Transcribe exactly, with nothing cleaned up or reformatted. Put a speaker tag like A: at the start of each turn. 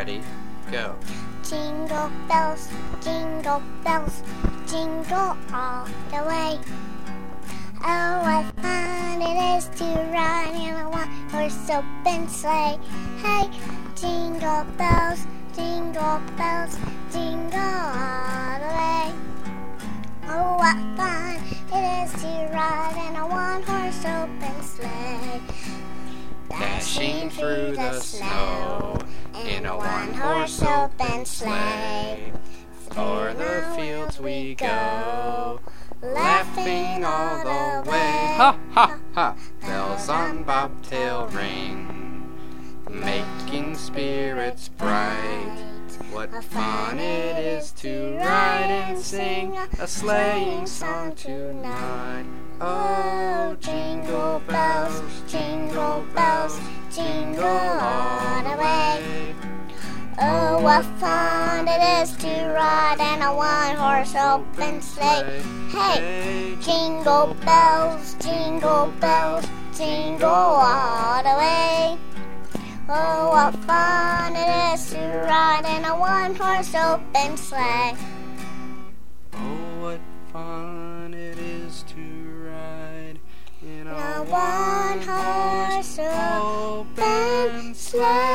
A: Ready, go.
B: Jingle bells, jingle bells, jingle all the way. Oh, what fun it is to ride in a one-horse open sleigh. Hey, jingle bells, jingle bells, jingle all the way. Oh, what fun it is to ride in a one-horse open sleigh.
A: Dashing through the snow in a one-horse open sleigh. O'er the fields we go, laughing all the way. Ha, ha, ha! Bells on bobtail ring, making spirits bright. What fun it is to ride and sing a sleighing song tonight. Oh, jingle bells, jingle bells, jingle all the way.
B: Oh, what fun it is to ride in a one-horse open sleigh. Hey, jingle bells, jingle bells, jingle all the way. Oh, what fun it is to ride in a one-horse open sleigh.
A: Oh, what fun it is to ride in a
B: one-horse open sleigh.